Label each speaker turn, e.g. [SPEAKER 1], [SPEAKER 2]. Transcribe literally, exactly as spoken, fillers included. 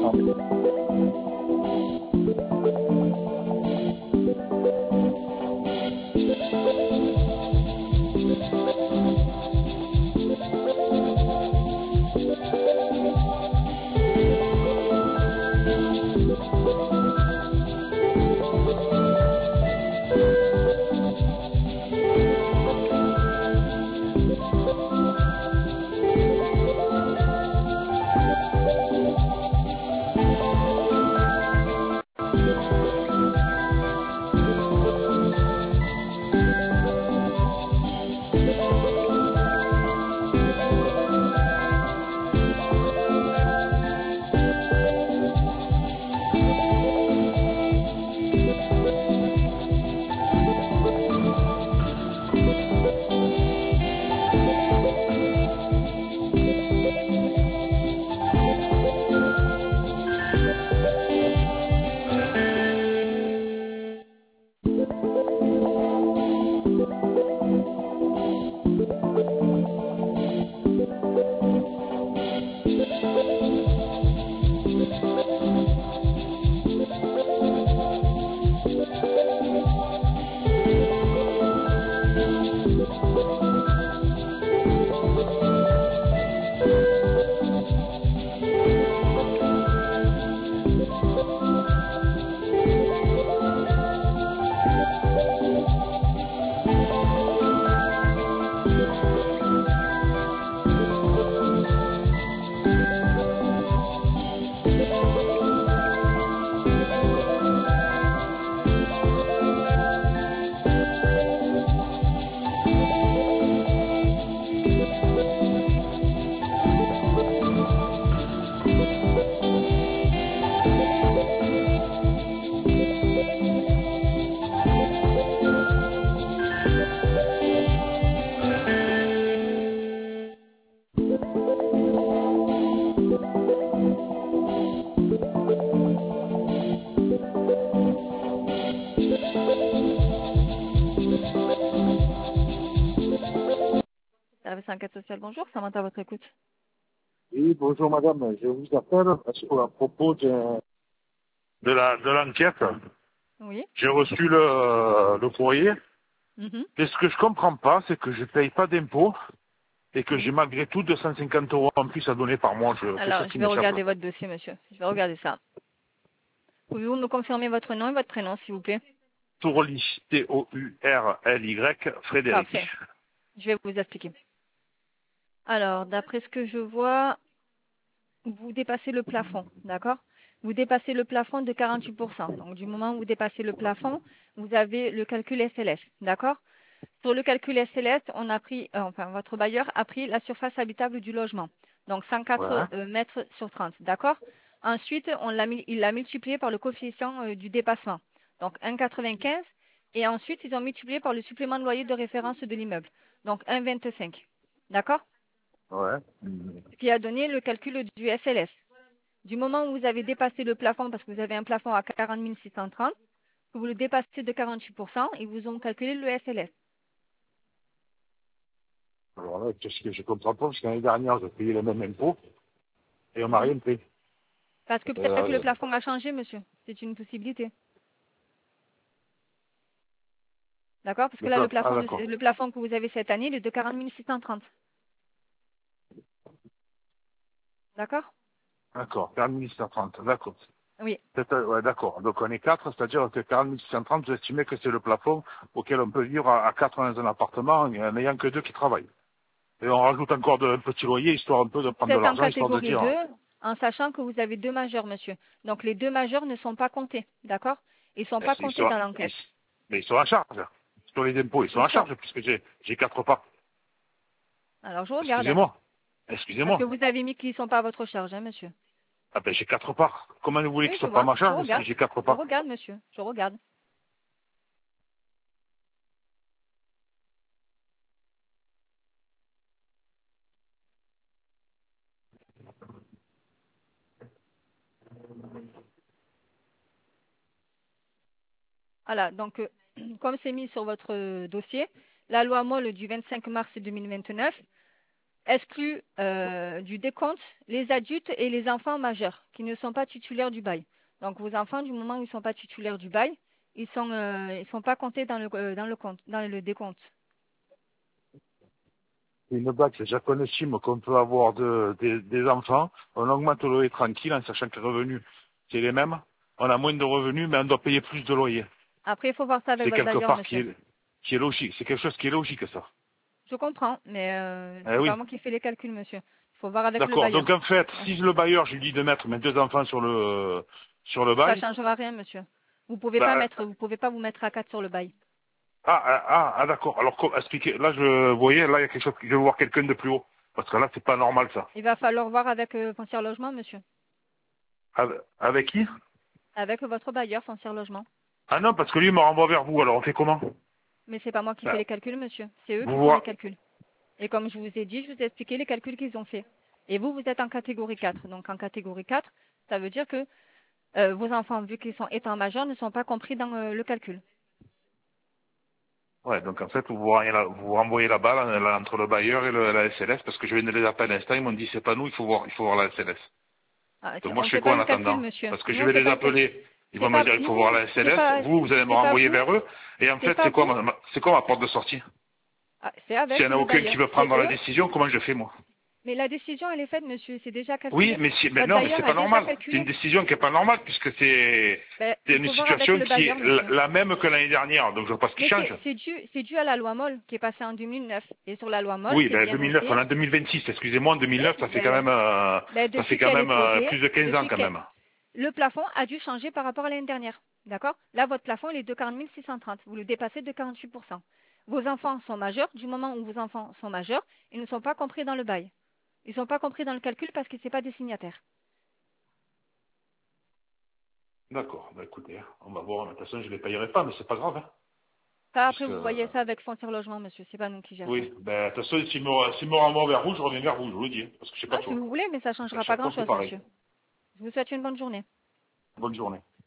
[SPEAKER 1] Service enquête sociale, bonjour, Samantha à votre écoute.
[SPEAKER 2] Oui, bonjour madame, je vous appelle parce qu'à propos de, de la de l'enquête,
[SPEAKER 1] Oui.
[SPEAKER 2] j'ai reçu le, le courrier.
[SPEAKER 1] Mhm.
[SPEAKER 2] Et ce que je comprends pas, c'est que je paye pas d'impôts et que
[SPEAKER 1] Oui.
[SPEAKER 2] j'ai malgré tout deux cent cinquante euros en plus à donner par mois. Je, c'est
[SPEAKER 1] Alors,
[SPEAKER 2] ça
[SPEAKER 1] je
[SPEAKER 2] qui
[SPEAKER 1] vais
[SPEAKER 2] m'échappe.
[SPEAKER 1] regarder votre dossier, monsieur. Je vais regarder ça. Pouvez-vous me confirmer votre nom et votre prénom, s'il vous plaît?
[SPEAKER 2] Tourly, T O U R L Y, Frédéric.
[SPEAKER 1] Parfait. Je vais vous expliquer. Alors, d'après ce que je vois, vous dépassez le plafond, d'accord? Vous dépassez le plafond de quarante-huit pour cent. Donc, du moment où vous dépassez le plafond, vous avez le calcul S L S, d'accord? Sur le calcul S L S, on a pris, euh, enfin, votre bailleur a pris la surface habitable du logement. Donc, cent quatre
[SPEAKER 2] Ouais.
[SPEAKER 1] euh, mètres sur trente, d'accord? Ensuite, on l'a mis- il l'a multiplié par le coefficient euh, du dépassement. Donc, un virgule quatre-vingt-quinze. Et ensuite, ils ont multiplié par le supplément de loyer de référence de l'immeuble. Donc, un virgule vingt-cinq. D'accord?
[SPEAKER 2] Ouais.
[SPEAKER 1] Ce qui a donné le calcul du S L S. Du moment où vous avez dépassé le plafond, parce que vous avez un plafond à quarante mille six cent trente, que vous le dépassez de quarante-huit pour cent, ils vous ont calculé le S L S.
[SPEAKER 2] Alors là, qu'est-ce que je comprends pas, parce que l'année dernière, j'ai payé le même impôt et on m'a
[SPEAKER 1] Mhm.
[SPEAKER 2] rien payé.
[SPEAKER 1] Parce que peut-être que le
[SPEAKER 2] Euh,
[SPEAKER 1] plafond a changé, monsieur. C'est une possibilité. D'accord? Parce que
[SPEAKER 2] le
[SPEAKER 1] là, le
[SPEAKER 2] plaf- ah
[SPEAKER 1] plafond, de-
[SPEAKER 2] d'accord.
[SPEAKER 1] le plafond que vous avez cette année, il est de quarante mille six cent trente. D'accord?
[SPEAKER 2] D'accord, quarante mille six cent trente, d'accord.
[SPEAKER 1] Oui.
[SPEAKER 2] C'est, euh, ouais, d'accord. Donc on est quatre, c'est-à-dire que quarante mille six cent trente, vous estimez que c'est le plafond auquel on peut vivre à, à quatre dans un appartement en n'ayant que deux qui travaillent. Et on rajoute encore de, un petit loyer, histoire un peu de
[SPEAKER 1] Vous
[SPEAKER 2] prendre de
[SPEAKER 1] êtes en
[SPEAKER 2] l'argent, histoire de
[SPEAKER 1] catégorie
[SPEAKER 2] dire...
[SPEAKER 1] deux, en sachant que vous avez deux majeurs, monsieur. Donc, les deux majeurs ne sont pas comptés. D'accord? Ils ne sont
[SPEAKER 2] Mais
[SPEAKER 1] pas
[SPEAKER 2] ils
[SPEAKER 1] comptés
[SPEAKER 2] sont,
[SPEAKER 1] dans
[SPEAKER 2] ils-
[SPEAKER 1] l'enquête.
[SPEAKER 2] mais ils sont à charge. Sur les impôts, ils sont
[SPEAKER 1] Ils
[SPEAKER 2] à
[SPEAKER 1] sont.
[SPEAKER 2] charge puisque j'ai, j'ai quatre parts.
[SPEAKER 1] Alors, je regarde.
[SPEAKER 2] Excusez-moi.
[SPEAKER 1] Parce que
[SPEAKER 2] Excusez-moi.
[SPEAKER 1] vous avez mis qu'ils ne sont pas à votre charge, hein, monsieur.
[SPEAKER 2] Ah ben j'ai quatre parts. Comment vous voulez
[SPEAKER 1] Oui,
[SPEAKER 2] qu'ils
[SPEAKER 1] je
[SPEAKER 2] soient pas à
[SPEAKER 1] vois.
[SPEAKER 2] ma
[SPEAKER 1] Je
[SPEAKER 2] charge si
[SPEAKER 1] regarde.
[SPEAKER 2] j'ai quatre
[SPEAKER 1] Je
[SPEAKER 2] parts?
[SPEAKER 1] regarde, monsieur. Je regarde. Voilà. Donc, euh, comme c'est mis sur votre euh, dossier, la loi MOL du vingt-cinq mars deux mille vingt-neuf exclut euh, du décompte les adultes et les enfants majeurs qui ne sont pas titulaires du bail. Donc vos enfants, du moment où ils ne sont pas titulaires du bail, ils ne sont, euh, ils sont pas comptés dans le, euh, dans le compte, dans le décompte.
[SPEAKER 2] Une bague, c'est-à-dire qu'on estime qu'on peut avoir de, des, des enfants, on augmente le loyer tranquille en sachant que les revenus, c'est les mêmes. On a moins de revenus, mais on doit payer plus de loyer.
[SPEAKER 1] Après, il faut voir ça avec
[SPEAKER 2] C'est
[SPEAKER 1] votre
[SPEAKER 2] quelque
[SPEAKER 1] bailleur,
[SPEAKER 2] part qui
[SPEAKER 1] monsieur.
[SPEAKER 2] est, qui est logique. C'est quelque chose qui est logique, ça.
[SPEAKER 1] Je comprends, mais euh,
[SPEAKER 2] Eh
[SPEAKER 1] c'est pas
[SPEAKER 2] oui.
[SPEAKER 1] moi qui fais les calculs, monsieur. Il faut voir avec le
[SPEAKER 2] D'accord. Donc
[SPEAKER 1] bailleur.
[SPEAKER 2] en fait,
[SPEAKER 1] Ouais.
[SPEAKER 2] si le bailleur, je lui dis de mettre mes deux enfants sur le, sur le
[SPEAKER 1] Ça
[SPEAKER 2] bail,
[SPEAKER 1] changera rien, monsieur. Vous pouvez pas
[SPEAKER 2] bah,
[SPEAKER 1] mettre, vous pouvez pas vous mettre à quatre sur le bail.
[SPEAKER 2] ah, ah, ah, ah, d'accord. Alors, co- expliquez. Là, je voyais, là, il y a quelque chose, je vais voir quelqu'un de plus haut. Parce que là, c'est pas normal, ça.
[SPEAKER 1] Il va falloir voir avec euh, Foncière Logement, monsieur.
[SPEAKER 2] Avec, avec qui?
[SPEAKER 1] Avec votre bailleur, Foncière Logement.
[SPEAKER 2] Ah non, parce que lui, il me renvoie vers vous. Alors, on fait comment?
[SPEAKER 1] Mais c'est pas moi qui fais
[SPEAKER 2] Bah,
[SPEAKER 1] les calculs, monsieur. C'est eux
[SPEAKER 2] vous
[SPEAKER 1] qui font les
[SPEAKER 2] voir.
[SPEAKER 1] calculs. Et comme je vous ai dit, je vous ai expliqué les calculs qu'ils ont fait. Et vous, vous êtes en catégorie quatre. Donc en catégorie quatre, ça veut dire que euh, vos enfants, vu qu'ils sont étant majeurs, ne sont pas compris dans euh, le calcul.
[SPEAKER 2] Ouais, donc en fait, vous vous renvoyez la, vous renvoyez la balle là, entre le bailleur et le, la S L S, parce que je viens de les appeler à l'instant, ils m'ont dit c'est pas nous, il faut voir, il faut voir la S L S.
[SPEAKER 1] Ah,
[SPEAKER 2] Donc
[SPEAKER 1] c'est-
[SPEAKER 2] moi,
[SPEAKER 1] on
[SPEAKER 2] je
[SPEAKER 1] ne
[SPEAKER 2] fais
[SPEAKER 1] fait
[SPEAKER 2] quoi
[SPEAKER 1] pas
[SPEAKER 2] en
[SPEAKER 1] le calcul,
[SPEAKER 2] attendant?
[SPEAKER 1] monsieur.
[SPEAKER 2] Parce que je
[SPEAKER 1] Nous, on ne
[SPEAKER 2] vais
[SPEAKER 1] fait
[SPEAKER 2] les
[SPEAKER 1] pas le calcul.
[SPEAKER 2] appeler, ils
[SPEAKER 1] C'est
[SPEAKER 2] vont me
[SPEAKER 1] pas
[SPEAKER 2] dire il faut voir
[SPEAKER 1] nous,
[SPEAKER 2] la
[SPEAKER 1] c'est
[SPEAKER 2] S L S.
[SPEAKER 1] pas,
[SPEAKER 2] Vous, vous allez me
[SPEAKER 1] c'est pas
[SPEAKER 2] renvoyer
[SPEAKER 1] vous,
[SPEAKER 2] vers eux. Et en
[SPEAKER 1] c'est
[SPEAKER 2] fait,
[SPEAKER 1] pas
[SPEAKER 2] c'est quoi,
[SPEAKER 1] vous.
[SPEAKER 2] ma- ma- c'est quoi ma porte de sortie?
[SPEAKER 1] Ah, c'est
[SPEAKER 2] S'il
[SPEAKER 1] avec
[SPEAKER 2] y en a
[SPEAKER 1] le
[SPEAKER 2] aucun qui
[SPEAKER 1] bailleur.
[SPEAKER 2] veut
[SPEAKER 1] C'est
[SPEAKER 2] prendre la
[SPEAKER 1] eux.
[SPEAKER 2] décision, comment je fais moi?
[SPEAKER 1] Mais la décision, elle est faite, monsieur. C'est déjà
[SPEAKER 2] Oui,
[SPEAKER 1] calculé.
[SPEAKER 2] mais, si, mais
[SPEAKER 1] Votre
[SPEAKER 2] non, mais
[SPEAKER 1] bailleur
[SPEAKER 2] c'est
[SPEAKER 1] a
[SPEAKER 2] pas
[SPEAKER 1] déjà
[SPEAKER 2] normal. C'est une
[SPEAKER 1] calculé.
[SPEAKER 2] décision qui est pas normale puisque c'est
[SPEAKER 1] Ben,
[SPEAKER 2] c'est
[SPEAKER 1] il
[SPEAKER 2] une
[SPEAKER 1] faut voir avec
[SPEAKER 2] situation
[SPEAKER 1] le
[SPEAKER 2] qui
[SPEAKER 1] bailleur,
[SPEAKER 2] est la,
[SPEAKER 1] monsieur.
[SPEAKER 2] la même que l'année dernière. Donc je vois pas ce qui
[SPEAKER 1] Mais c'est
[SPEAKER 2] change.
[SPEAKER 1] c'est dû, c'est dû à la loi Moll qui est passée en deux mille neuf. Et sur la loi Moll,
[SPEAKER 2] Oui,
[SPEAKER 1] c'est
[SPEAKER 2] ben
[SPEAKER 1] bien
[SPEAKER 2] deux mille neuf, on
[SPEAKER 1] noté.
[SPEAKER 2] est en deux mille vingt-six. Excusez-moi, en
[SPEAKER 1] Oui,
[SPEAKER 2] deux mille neuf, ça fait quand
[SPEAKER 1] ben,
[SPEAKER 2] même euh,
[SPEAKER 1] ben,
[SPEAKER 2] ça fait
[SPEAKER 1] depuis
[SPEAKER 2] quand
[SPEAKER 1] qu'elle est
[SPEAKER 2] même euh,
[SPEAKER 1] posée,
[SPEAKER 2] plus de quinze ans
[SPEAKER 1] depuis
[SPEAKER 2] quand
[SPEAKER 1] que
[SPEAKER 2] même.
[SPEAKER 1] le plafond a dû changer par rapport à l'année dernière. D'accord? Là, votre plafond, il est de quarante mille six cent trente. Vous le dépassez de quarante-huit pour cent. Vos enfants sont majeurs. Du moment où vos enfants sont majeurs, ils ne sont pas compris dans le bail. Ils ne sont pas compris dans le calcul parce que ce n'est pas des signataires.
[SPEAKER 2] D'accord. Ben écoutez, hein, on va voir. De toute façon, je les payerai pas, mais c'est pas grave. Hein,
[SPEAKER 1] Ça, après,
[SPEAKER 2] puisque
[SPEAKER 1] vous voyez ça avec Foncière Logement, monsieur. C'est pas nous qui gère ça.
[SPEAKER 2] oui, ben de toute façon, s'ils me s'ils me renvoient vers vous, je reviens vers vous, je vous le dis, hein, parce que je sais pas
[SPEAKER 1] Ah, si
[SPEAKER 2] toi.
[SPEAKER 1] vous voulez, mais ça ne
[SPEAKER 2] À
[SPEAKER 1] changera pas
[SPEAKER 2] chaque fois, c'est
[SPEAKER 1] grand-chose,
[SPEAKER 2] pareil.
[SPEAKER 1] monsieur. Je vous souhaite une bonne journée.
[SPEAKER 2] Bonne journée.